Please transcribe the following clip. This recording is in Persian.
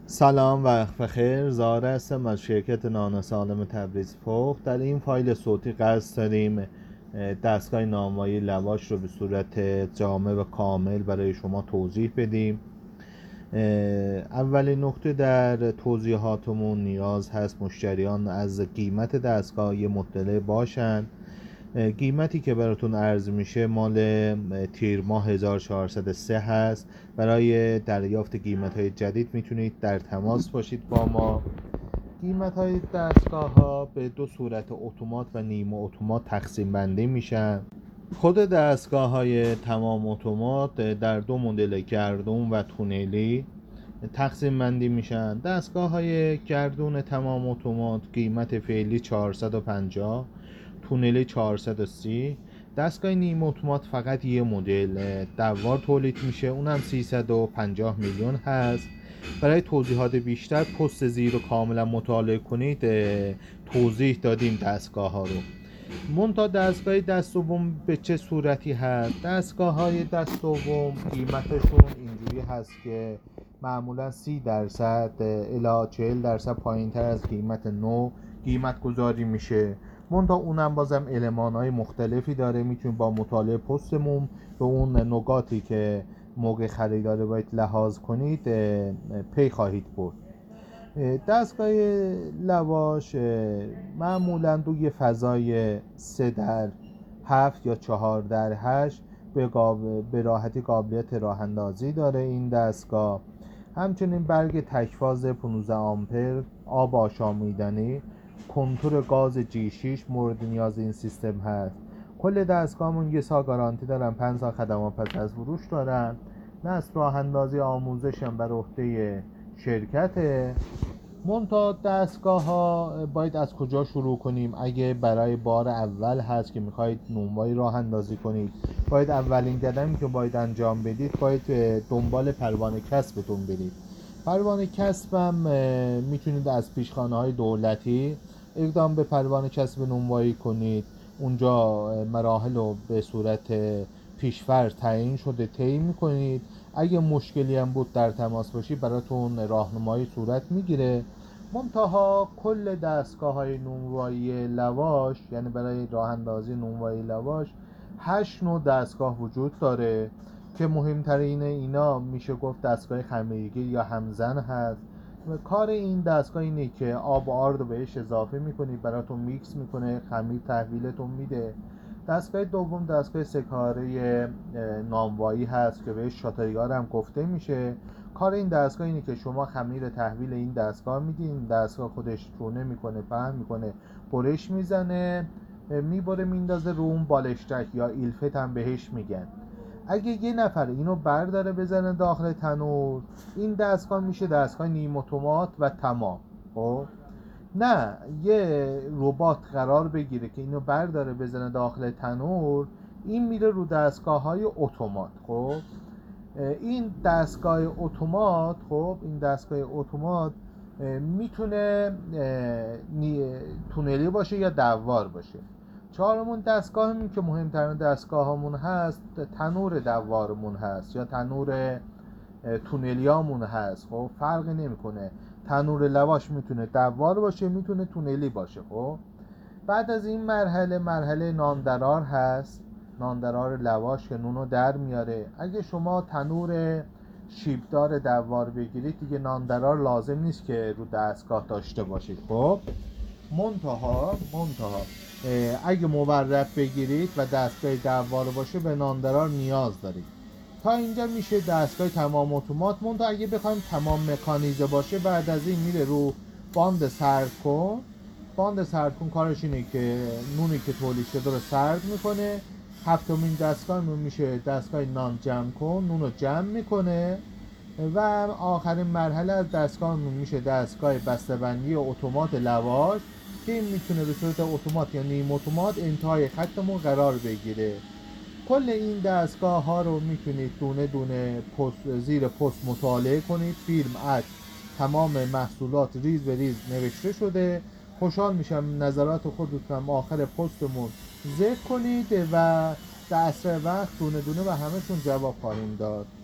سلام، وقت بخیر. زار هستم از شرکت نان سالم تبریز پخت. در این فایل صوتی قصد داریم دستگاه نانوایی لواش رو به صورت جامع و کامل برای شما توضیح بدیم. اولین نکته در توضیحاتمون نیاز هست مشتریان از قیمت دستگاه مطلع باشن. قیمتی که براتون عرض میشه مال تیر ماه 1403 هست. برای دریافت قیمت های جدید میتونید در تماس باشید با ما. قیمت های دستگاه ها به دو صورت اتومات و نیمه اتومات تقسیم بندی میشن. خود دستگاه های تمام اتومات در دو مدل گردون و تونلی تقسیم بندی میشن. دستگاه های گردون تمام اتومات قیمت فعلی 450، تونلی 430. دستگاه نیم اتومات فقط یه مدل دوار تولید میشه، اونم 350 میلیون هست. برای توضیحات بیشتر پست زیر رو کاملا مطالعه کنید، توضیح دادیم دستگاه ها رو. منتها دستگاه دست دوم به چه صورتی هست؟ دستگاه های دست دوم قیمتشون اینجوری هست که معمولا 30% الی 40% پایین تر از قیمت نو قیمت گذاری میشه. منتها اونم بازم علمان های مختلفی داره، میتونید با مطالعه پستمون به اون نکاتی که موقع خریداری باید لحاظ کنید پی خواهید برد. دستگاه لواش معمولا روی فضای 3x7 یا 4x8 به راحتی قابلیت راه اندازی داره این دستگاه. همچنین برگ تکفاز 15 آمپر، آب آشامیدنی، کنتور گاز G6 مورد نیاز این سیستم هست. کل دستگاهمون 1 سال گارانتی دارن، 5 سال خدمات پس از فروش دارن. نصب راه اندازی آموزش هم بر عهده شرکته. منتها دستگاه ها باید از کجا شروع کنیم؟ اگه برای بار اول هست که میخواید نونوایی راه اندازی کنید، باید اولین قدمی که باید انجام بدید باید دنبال پروانه کسبتون برید. پروانه کسب هم میتونید از پیشخانه های دولتی اقدام به پروانه کسب نونوایی کنید. اونجا مراحل رو به صورت پیش‌فرض تعیین شده طی میکنید. اگه مشکلی هم بود در تماس باشید براتون راهنمایی صورت میگیره. منتها کل دستگاه های نونوایی لواش، یعنی برای راه اندازی نونوایی لواش 8 نوع دستگاه وجود داره که مهمترین اینا میشه گفت دستگاه خمیرگی یا همزن هست. کار این دستگاه اینه که آب و آرد رو بهش اضافه میکنید، براتون میکس میکنه، خمیر تحویلتون میده. دستگاه دوم دستگاه سکاره نانوایی هست که بهش شاتریگار هم گفته میشه. کار این دستگاه اینه که شما خمیر تحویل این دستگاه میدین، این دستگاه خودش چونه میکنه، پهن میکنه، برش میزنه، میبره میندازه رو اون بالشتک یا ایلفت هم بهش میگن. اگه یه نفر اینو برداره بزنه داخل تنور، این دستگاه میشه دستگاه نیم اتومات و تمام. خب نه، یه ربات قرار بگیره که اینو برداره بزنه داخل تنور، این میره رو دستگاه های اتومات. خب این دستگاه اتومات میتونه تونلی باشه یا دوار باشه. چهارمون دستگاهمون که مهمترین دستگاهمون هست تنور دوارمون هست یا تنور تونلیامون هست. خب فرقی نمیکنه، تنور لواش میتونه دوار باشه، میتونه تونلی باشه. خب بعد از این مرحله ناندرار هست، ناندرار لواش که نونو در میاره. اگه شما تنور شیبدار دوار بگیرید دیگه ناندرار لازم نیست که رو دستگاه داشته باشید. خب منتها اگه مورد بگیرید و دستگاه دوار باشه به ناندرار نیاز دارید. تا اینجا میشه دستگاه تمام اتومات. منتها اگه بخوایم تمام مکانیزه باشه بعد از این میره رو باند سرد کن. باند سرد کن کارش اینه که نونی که تولید شده رو سرد میکنه. هفتمین دستگاه میشه دستگاه نان جمع کن، نون رو جمع میکنه. و آخرین مرحله از دستگاه میشه دستگاه بسته‌بندی اتومات لواش که این میتونه به صورت اتومات یا نیم اتومات انتهای خطمون قرار بگیره. کل این دستگاه ها رو میتونید دونه دونه زیر پست مطالعه کنید. فیلم، عکس، تمام محصولات ریز به ریز نوشته شده. خوشحال میشم نظرات خودتون آخر پستمون ذکر کنید و در اسرع وقت دونه دونه و همشون جواب خواهیم داد.